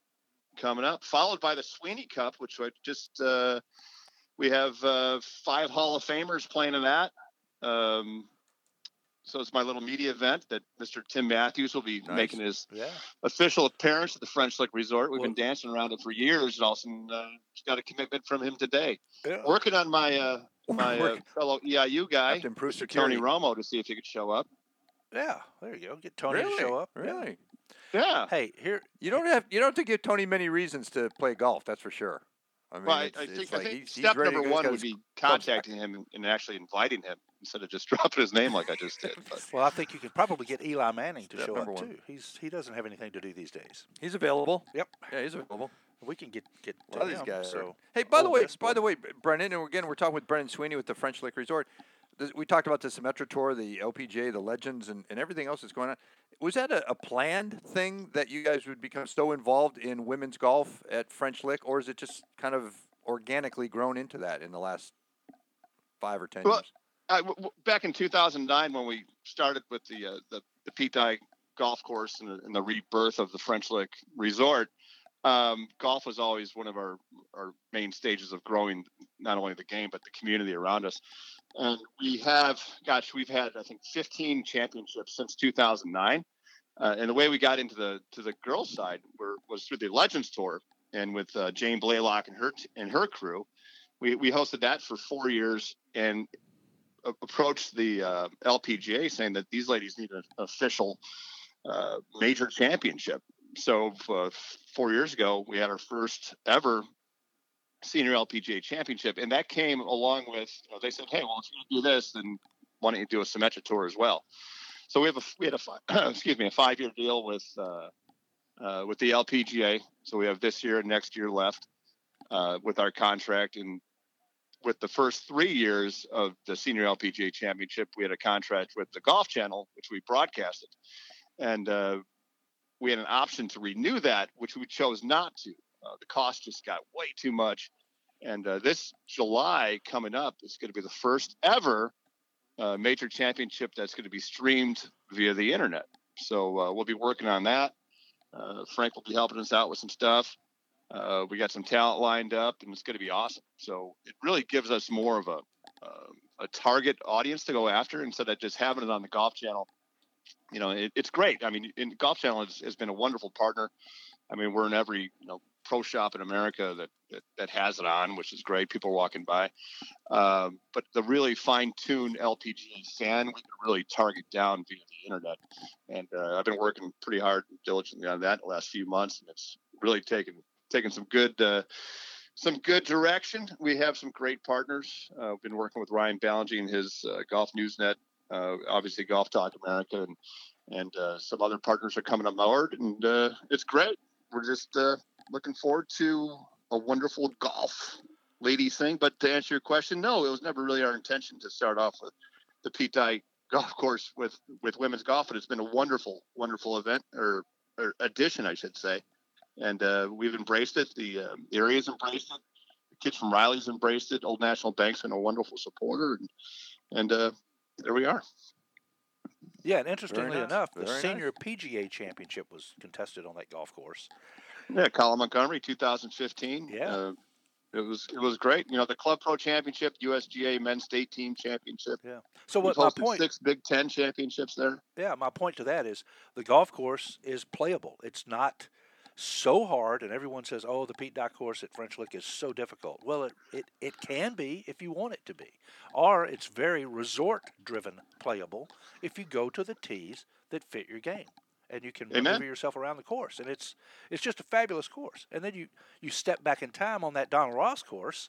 coming up, followed by the Sweeney Cup, which I just uh, we have uh, five Hall of Famers playing in that. Um, so it's my little media event that Mister Tim Matthews will be Nice. making his Yeah. official appearance at the French Lick Resort. We've Well- been dancing around it for years, and also uh, got a commitment from him today. Yeah. Working on my uh, my uh, Working. fellow E I U guy, Have to improve Mister Tony security. Romo, to see if he could show up. Yeah. There you go. Get Tony Really? to show up. Really? Yeah. Hey, here. You don't have you don't have to give Tony many reasons to play golf. That's for sure. I mean, Well, I, it's, I it's think, like I think he's, he's step ready to number go. He's one got would his be clubs back. contacting him and, and actually inviting him instead of just dropping his name like I just did. But Well, I think you could probably get Eli Manning to Step show number up one. too. He's he doesn't have anything to do these days. He's available. Yep. Yeah, he's available. We can get get A lot of to these him, guys. are- So Hey, by the Old way, West by boy. the way, Brennan, and again, we're talking with Brendan Sweeney with the French Lick Resort. This- We talked about the Symetra Tour, the L P G A, the Legends, and, and everything else that's going on. Was that a, a planned thing that you guys would become so involved in women's golf at French Lick, or is it just kind of organically grown into that in the last five or ten Well, years? I, w- w- back in two thousand nine, when we started with the uh, the, the Pete Dye Golf Course and the, and the rebirth of the French Lick Resort, um, golf was always one of our, our main stages of growing not only the game but the community around us. And we have, gosh, we've had I think fifteen championships since two thousand nine. Uh, and the way we got into the to the girls' side were, was through the Legends Tour, and with uh, Jane Blaylock and her t- and her crew, we we hosted that for four years and a- approached the uh, L P G A saying that these ladies need an official uh, major championship. So uh, four years ago, we had our first ever senior L P G A championship, and that came along with, you know, they said, hey, well, if you do this, then why don't you do a Symetra Tour as well? So we have a we had a fi- excuse me a five year deal with uh, uh, with the L P G A. So we have this year and next year left uh, with our contract, and with the first three years of the senior L P G A championship, we had a contract with the Golf Channel, which we broadcasted, and uh, we had an option to renew that, which we chose not to. Uh, the cost just got way too much. And uh, this July coming up is going to be the first ever uh, major championship that's going to be streamed via the internet. So uh, we'll be working on that. Uh, Frank will be helping us out with some stuff. Uh, we got some talent lined up, and it's going to be awesome. So it really gives us more of a uh, a target audience to go after instead of just having it on the Golf Channel. You know, it, it's great. I mean, in Golf Channel has, has been a wonderful partner. I mean, we're in every you know pro shop in America that that, that has it on, which is great. People are walking by. Um, but the really fine-tuned L P G A fan, we can really target down via the internet. And uh, I've been working pretty hard and diligently on that the last few months, and it's really taken taken some good uh, some good direction. We have some great partners. Uh, we've been working with Ryan Ballingy and his uh, Golf Newsnet, uh, obviously Golf Talk America, and and uh, some other partners are coming on board, and uh, it's great. We're just uh, looking forward to a wonderful golf ladies thing. But to answer your question, no, it was never really our intention to start off with the Pete Dye Golf Course with, with women's golf, and it's been a wonderful, wonderful event or, or addition, I should say. And uh, we've embraced it. The um, area's embraced it. The kids from Riley's embraced it. Old National Bank's been a wonderful supporter, and, and uh, there we are. Yeah, and interestingly nice. enough, the Very senior nice. P G A championship was contested on that golf course. Yeah, Colin Montgomery, two thousand fifteen. Yeah. Uh, it was it was great. You know, the Club Pro Championship, U S G A Men's State Team Championship. Yeah. So We've what my hosted point? six Big Ten championships there. Yeah, my point to that is the golf course is playable. It's not so hard, and everyone says, "Oh, the Pete Dye course at French Lick is so difficult." Well, it, it, it can be if you want it to be, or it's very resort-driven playable if you go to the tees that fit your game, and you can Amen. maneuver yourself around the course, and it's it's just a fabulous course. And then you you step back in time on that Donald Ross course,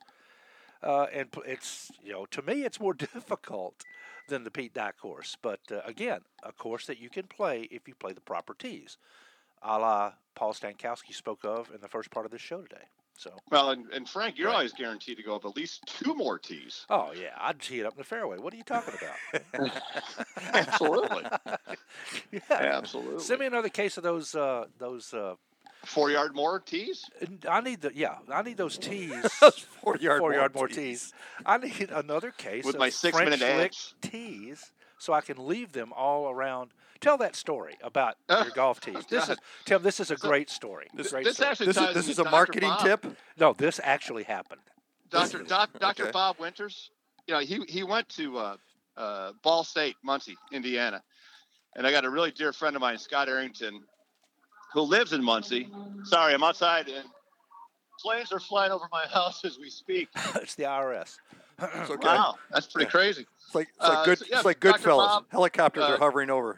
uh, and p- it's you know to me it's more difficult than the Pete Dye course, but uh, again, a course that you can play if you play the proper tees, a la Paul Stankowski spoke of in the first part of this show today. So, Well, and, and Frank, you're Right. always guaranteed to go up at least two more tees. oh yeah, I'd tee it up in the fairway. What are you talking about? Absolutely. yeah. Absolutely. Send me another case of those. Uh, those. Uh, Four yard more tees? I need the yeah. I need those tees. Four yard four more yard more tees. tees. I need another case With of my six French minute Lick edge. tees, so I can leave them all around. Tell that story about your golf tees. This is Tim. This is a So, great story. This, great this story. actually This ties is this into is a Doctor marketing Bob. tip. No, this actually happened. Doctor Doc, Doctor Okay. Bob Winters, you know, he he went to uh, uh, Ball State, Muncie, Indiana, and I got a really dear friend of mine, Scott Arrington, who lives in Muncie. Sorry, I'm outside, and planes are flying over my house as we speak. It's the I R S. It's okay. Wow, that's pretty crazy. It's like it's like Uh, good. so, yeah, it's like Doctor Goodfellas. Bob, Helicopters uh, are hovering over.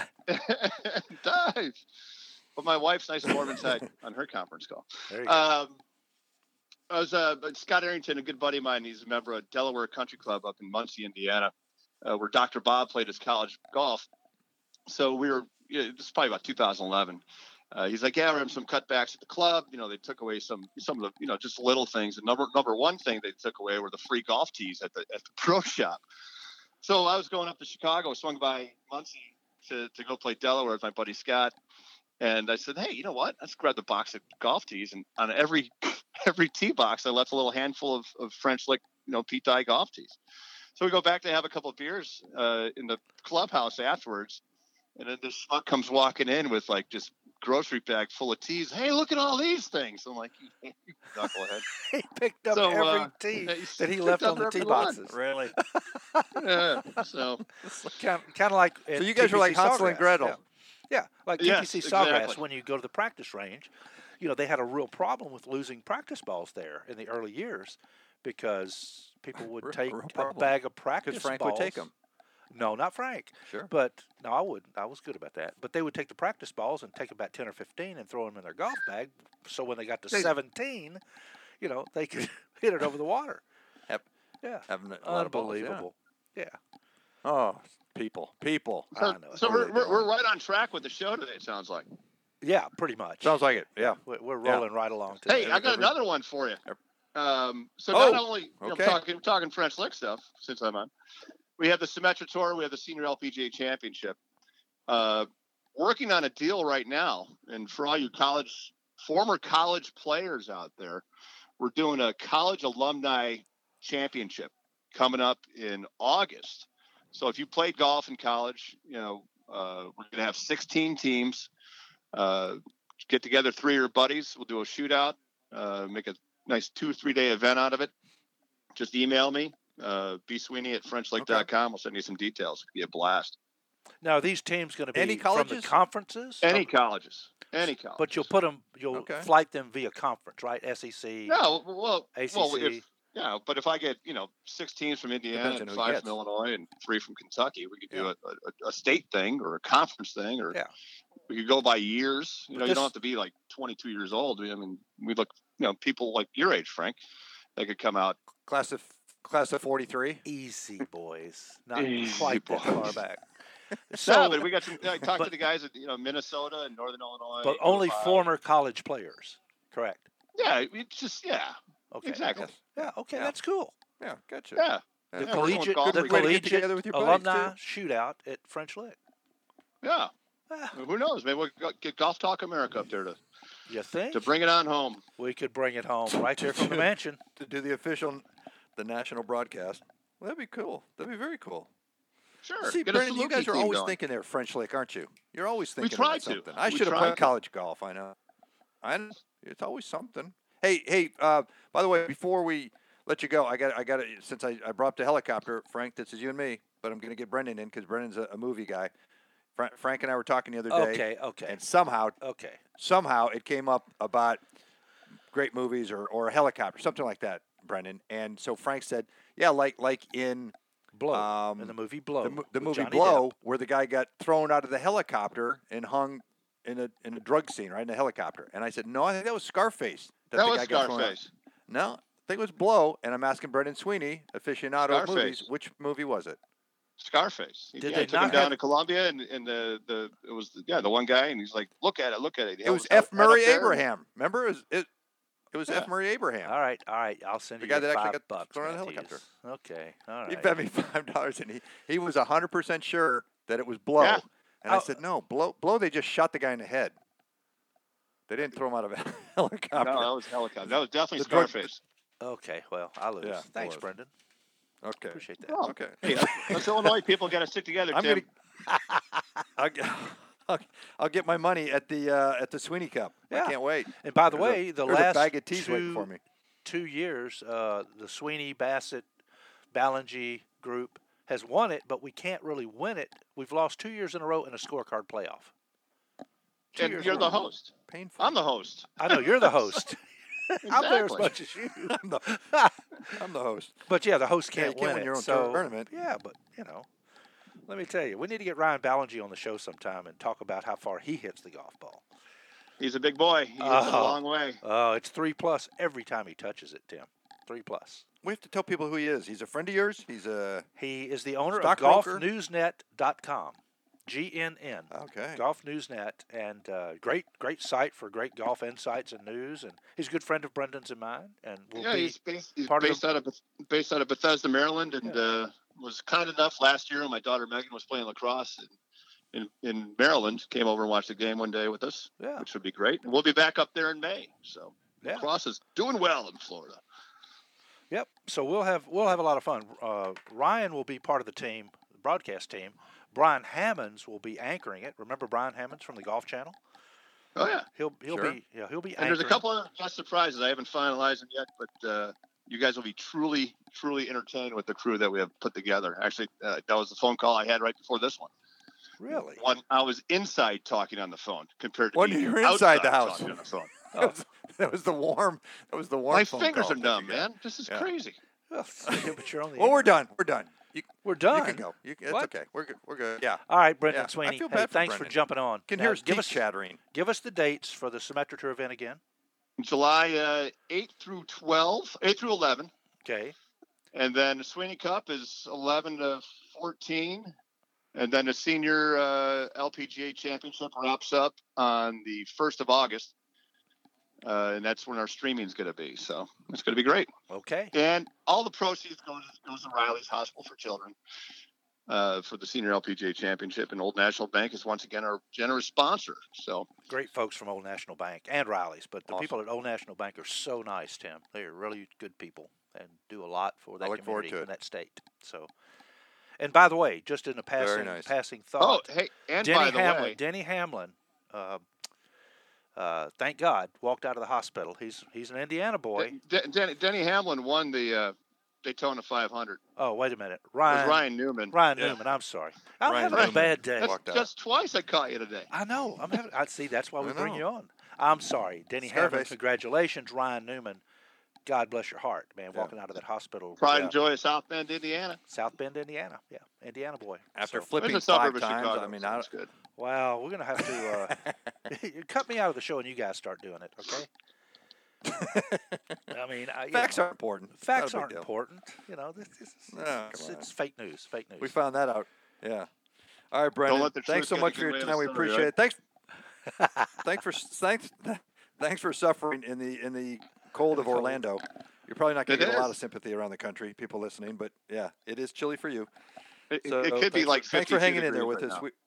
Dive. But my wife's nice and warm inside on her conference call. There you go. Um, I was uh, but Scott Arrington, a good buddy of mine. He's a member of Delaware Country Club up in Muncie, Indiana, uh, where Doctor Bob played his college golf. So we were, you know, this is probably about two thousand eleven. Uh, he's like, yeah, we're having some cutbacks at the club. You know, they took away some some of the, you know, just little things. And number number one thing they took away were the free golf tees at the at the pro shop. So I was going up to Chicago, swung by Muncie to, to go play Delaware with my buddy Scott. And I said, hey, you know what? Let's grab the box of golf tees. And on every every tee box, I left a little handful of, of French Lick, you know, Pete Dye golf tees. So we go back to have a couple of beers uh, in the clubhouse afterwards. And then this schmuck comes walking in with like just grocery bag full of tees. Hey, look at all these things. I'm like, you knucklehead. He picked up So, every uh, tee he that he picked left up on the every tee one. boxes. Really? Yeah. So Kind of like. So you guys are like Hansel and Gretel. Yeah, yeah like Yes, T P C Sawgrass. exactly. When you go to the practice range, you know they had a real problem with losing practice balls there in the early years because people would Real- take real a problem. bag of practice Because Frank balls. would take them. No, not Frank. Sure. But no, I wouldn't. I was good about that. But they would take the practice balls and take about ten or fifteen and throw them in their golf bag. So when they got to They- seventeen, you know, they could hit it over the water. Yep. Yeah. Having a lot of balls, yeah. Unbelievable. Yeah. Oh, people, people. I so, know it. so What are we're, they we're, doing? we're right on track with the show today, it sounds like. Yeah, pretty much. Sounds like it. Yeah. We're, we're Yeah. rolling right along today. Hey, I got every- another one for you. Yep. Um, so Oh, not only you know, okay. talking talking French Lick stuff since I'm on, we have the Symetra Tour, we have the Senior L P G A Championship. Uh, working on a deal right now, and for all you college former college players out there, we're doing a college alumni championship coming up in August. So if you played golf in college, you know, uh, we're going to have sixteen teams. Uh, get together three of your buddies. We'll do a shootout, uh, make a nice two or three day event out of it. Just email me, uh, b sweeney at french lake dot com. We'll send you some details. It'll be a blast. Now, are these teams going to be Any from colleges? the conferences? Any Um, colleges. Any college. But you'll put them, you'll Okay. flight them via conference, right? S E C, No, well, A C well, C. if, yeah, but if I get, you know, six teams from Indiana Depends on and who five gets. from Illinois and three from Kentucky, we could do Yeah. a, a, a state thing or a conference thing, or Yeah. we could go by years. You But know, you this- don't have to be like twenty-two years old. I mean, we look, you know, people like your age, Frank, they could come out. Class of class of forty-three. Easy, boys. Not Easy, quite that far boys. back. So, So, but we got some. I talked but- to the guys at you know Minnesota and Northern Illinois. but only Ohio. former college players, correct? Yeah, it's just yeah, Okay. exactly. Yes. Yeah, okay, Yeah. that's cool. Yeah, gotcha. Yeah, The Yeah, we're going collegiate, golf the week. Way to get collegiate together with your buddies, alumni too. shootout at French Lick. yeah. Ah, Who knows? Maybe we'll go- get Golf Talk America up there to you think? to bring it on home. We could bring it home right there from the mansion. To do the official, the national broadcast. Well, that'd be cool. That'd be very cool. Sure. See, get a Brendan, you Saluki guys are team always going. thinking there, French Lick, aren't you? You're always We thinking try about to. something. I We should have try played to. college golf. I know. I know. It's always something. Hey, hey. Uh, by the way, before we let you go, I got, I got. Since I, I brought up the helicopter, Frank, this is you and me, but I'm going to get Brendan in because Brendan's a, a movie guy. Fra- Frank and I were talking the other day, Okay, okay, and somehow, okay. somehow, it came up about great movies or, or a helicopter, something like that, Brendan. And so Frank said, yeah, like like in Blow. um, in the movie Blow. the, mo- the with movie Johnny Blow, Depp. where the guy got thrown out of the helicopter and hung in a in a drug scene, right in a helicopter. And I said, no, I think that was Scarface. That the was guy got thrown out. Scarface. No, I think it was Blow. And I'm asking Brendan Sweeney, aficionado of movies, Scarface. which movie was it? Scarface. He, Did yeah, they he took him not down have- to Colombia, and, and the, the it was the, yeah the one guy, and he's like, look at it, look at it. He It held was his head- F. head up Murray there, and- Abraham. Remember? It was, it, it was Yeah. F. Murray Abraham. All right, all right. I'll send The you guy your that actually five got bucks. thrown out of the Matthews. Okay, all He right. bet me five dollars, and he, he was one hundred percent sure that it was Blow. Yeah. And I Oh. said, no, Blow, Blow, they just shot the guy in the head. They didn't throw him out of a helicopter. No, that was helicopter. That was definitely The drug- Scarface. Okay, well, I lose. Yeah, it Thanks, was. Brendan. Okay. Appreciate that. Oh, Okay. Hey, us- us Illinois people got to stick together, I'm Tim. gonna. I'll, get- I'll, I'll get my money at the uh, at the Sweeney Cup. Yeah. I can't wait. And by the There's a- way, the there's last a bag of teas two, waiting for me. two years, uh, the Sweeney, Bassett, Ballingy group has won it, but we can't really win it. We've lost two years in a row in a scorecard playoff. Two And years you're in a the row. host. Painful. I'm the host. I know you're the host. I'm there as Exactly. much as you. I'm the, I'm the host. But yeah, the host Yeah, you can't can't win win it. your own so, tournament. Yeah, but you know, let me tell you, we need to get Ryan Ballingy on the show sometime and talk about how far he hits the golf ball. He's a big boy. He hits it a Oh. long way. Oh, it's three plus every time he touches it, Tim. Three plus. We have to tell people who he is. He's a friend of yours. He's a He is the owner of Stockbroker? golf news net dot com. G N N. okay. Golf News Net, and uh, great, great site for great golf insights and news. And he's a good friend of Brendan's and mine, and will Yeah, be he's based, he's part of based out of Beth- based out of Bethesda, Maryland, and Yeah. uh, was kind enough last year when my daughter Megan was playing lacrosse in, in, in Maryland. Came over and watched the game one day with us, yeah, which would be great. And we'll be back up there in May. So yeah, lacrosse is doing well in Florida. yep. So we'll have we'll have a lot of fun. Uh, Ryan will be part of the team, the broadcast team. Brian Hammonds will be anchoring it. Remember Brian Hammonds from the Golf Channel? Oh yeah, He'll he'll Sure. be yeah he'll be. and there's a anchoring. couple of guest surprises. I haven't finalized them yet, but uh, you guys will be truly, truly entertained with the crew that we have put together. Actually, uh, that was the phone call I had right before this one. Really? One, I was inside talking on the phone compared to When being you were inside outside the house. talking on the phone. Oh, That was the warm. That was the warm. My phone fingers call are that numb, you got. man. This is Yeah. crazy. well, but you're on the Well, air. we're done. We're done. You, We're you done. can go. You, it's What? okay. We're good. We're good. Yeah. All right, Brendan Yeah, I Sweeney. feel Hey, bad for thanks for Brendan. jumping on. You can Now, hear his give teeth us chattering. give us the dates for the Symetra event again. July uh, eighth through twelve, eighth through eleven, Okay. and then the Sweeney Cup is eleven to fourteen, and then the Senior uh, L P G A Championship wraps up on the first of August, uh, and that's when our streaming is going to be. So it's going to be great. Okay. And all the proceeds goes goes to Riley's Hospital for Children uh, for the Senior L P G A Championship. And Old National Bank is once again our generous sponsor. So Great folks from Old National Bank and Riley's, but the Awesome. people at Old National Bank are so nice, Tim. They are really good people and do a lot for that look forward community to it. and that state. So, And by the way, just in a passing nice. passing Oh, thought, hey, and Denny by the Hamlin, way, Denny Hamlin, uh, uh, thank God, walked out of the hospital. He's he's an Indiana boy. D- D- Denny, Denny Hamlin won the uh, Daytona five hundred. Oh, wait a minute, It Ryan. was Ryan Newman. Ryan Yeah. Newman. I'm sorry. I'm Ryan having Newman. a bad day. That's, Walked out. that's twice I caught you today. I know. I'm having. I see. That's why we I bring know. you on. I'm sorry, Denny Hamlin. Scarface. Congratulations, Ryan Newman. God bless your heart, man. Yeah. Walking out of that hospital. Pride Yeah. and joy of South Bend, Indiana. South Bend, Indiana. Yeah, Indiana boy. After So- flipping It's a five suburb of times, Chicago. I mean, so I, that's good. Wow, we're gonna have to uh, you cut me out of the show and you guys start doing it, okay? I mean, I, you facts know, are important. It's facts not a big aren't deal. important. You know, this, this is, No, it's, come on. it's fake news. Fake news. We found that out. Yeah. All right, Brendan. let the Thanks so truth much get for in your the way time. of We the story, appreciate right? it. Thanks. thanks for thanks thanks for suffering in the in the cold of Orlando. You're probably not going to It get a lot is. of sympathy around the country, people listening, but yeah, it is chilly for you. It, So it could be thanks like for, thanks for fifty-two hanging in there degrees with right us. now. We,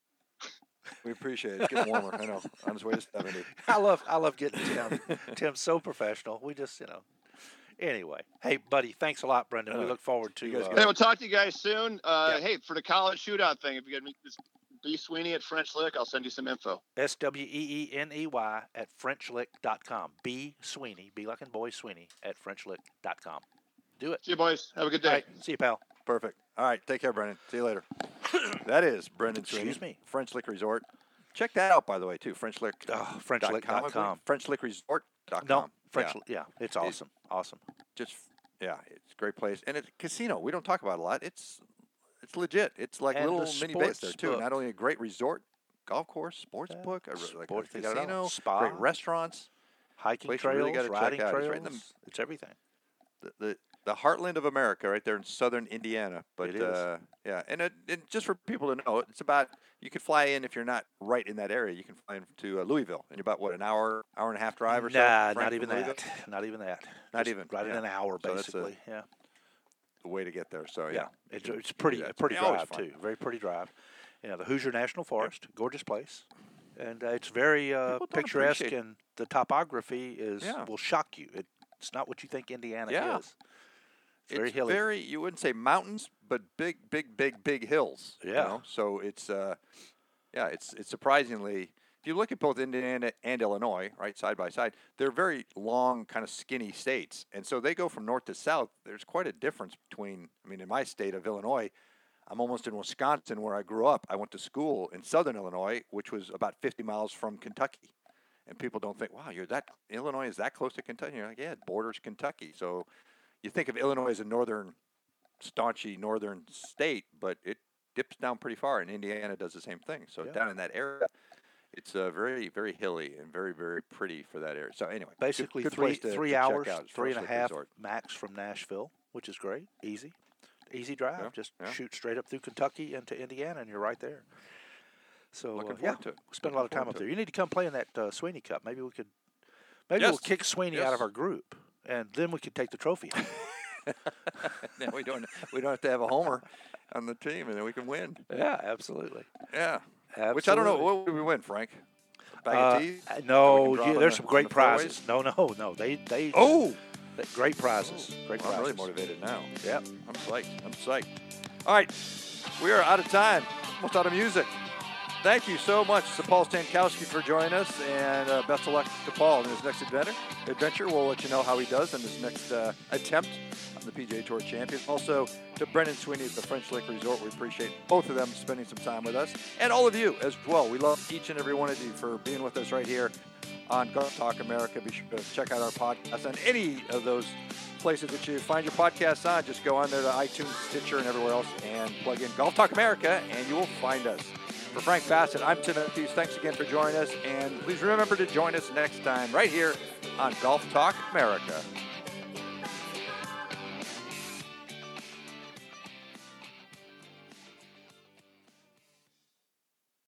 we appreciate it. It's getting warmer. I know. On its way to seventy. I love I love getting Tim. Tim's so professional. We just, you know. Anyway, hey, buddy, thanks a lot, Brendan. We Uh, look forward to you guys uh, got Hey, we'll talk to you guys soon. Uh, Yeah. Hey, for the college shootout thing, if you get me, just B Sweeney at French Lick, I'll send you some info. S W E E N E Y at French Lick dot com. B Sweeney, B like in boy Sweeney at French Lick dot com. Do it. See you, boys. Have a good All day. right, see you, pal. Perfect. All right. Take care, Brendan. See you later. That is Brendan Sweeney. Excuse me. French Lick Resort. Check that out, by the way, too. French Lick. Oh, French Lick dot com. French Lick Resort dot com. No, French. Yeah. Yeah, it's awesome. Awesome. Just yeah, it's a great place, and it's a casino. We don't talk about it a lot. It's it's legit. It's like And the little mini base there sports too. book. Not only a great resort, golf course, sports Yeah. book, a, re- like Sports, a they got it all. casino, Spa. great restaurants. Hiking Place you trails, really gotta check riding out. It's trails. right in the- It's everything. The, the the heartland of America, right there in southern Indiana. But It is. Uh, yeah, and, it, and just for people to know, it's about you can fly in if you're not right in that area. You can fly in to uh, Louisville, and you're about what an hour, hour and a half drive or so. Nah, Frank, not from even Louisville? that. Not even that. Not Just even, right in yeah. an hour, So that's a- basically. yeah. The way to get there. So Yeah. yeah, It's, you- it's you can pretty do a that. pretty And always drive fun. too. Very pretty drive. You know, the Hoosier National Forest, gorgeous place, and uh, it's very uh, People don't picturesque, appreciate- and the topography is Yeah. will shock you. It, it's not what you think Indiana Yeah. is. It's very it's hilly. very you wouldn't say mountains, but big, big, big, big hills. you Yeah. know? So it's uh, yeah, it's it's surprisingly. If you look at both Indiana and Illinois, right, side by side, they're very long, kind of skinny states, and so they go from north to south. There's quite a difference between. I mean, in my state of Illinois, I'm almost in Wisconsin, where I grew up. I went to school in southern Illinois, which was about fifty miles from Kentucky. And people don't think, wow, you're that Illinois is that close to Kentucky. You're like, yeah, it borders Kentucky. So you think of Illinois as a northern, staunchy northern state, but it dips down pretty far, and Indiana does the same thing. So Yeah. down in that area, it's uh, very, very hilly and very, very pretty for that area. So anyway, good- Basically, good three place to- three to check hours, out. It's three and a French Lick half Resort. max from Nashville, which is great. Easy, easy drive. Yeah, Just yeah. shoot straight up through Kentucky into Indiana, and you're right there. So Looking uh, yeah, forward to it. we spend a Looking lot of time forward up to there. it. You need to come play in that uh, Sweeney Cup. Maybe we could. Maybe Yes, we'll kick Sweeney out of yes. our group, and then we could take the trophy. Now we don't we don't have to have a homer on the team, and then we can win. yeah, absolutely. Yeah. absolutely. Which I don't know. What would we win, Frank? A bag Uh, of teas? uh, that we no, can drop you, on there's the- some on great the fairways? prizes. No, no, no. They they. Oh, they- great prizes. Great well, I'm prizes. really motivated now. Yep. I'm psyched. I'm psyched. All right, we are out of time. Almost out of music. Thank you so much to Paul Stankowski for joining us, and uh, best of luck to Paul in his next adventure. Adventure. We'll let you know how he does in his next uh, attempt on the P G A Tour champion. Also to Brendan Sweeney at the French Lick Resort. We appreciate both of them spending some time with us, and all of you as well. We love each and every one of you for being with us right here on Golf Talk America. Be sure to check out our podcast on any of those places that you find your podcasts on. Just go on there to iTunes, Stitcher, and everywhere else, and plug in Golf Talk America, and you will find us. For Frank Bassett, I'm Tim Matthews. Thanks again for joining us, and please remember to join us next time right here on Golf Talk America.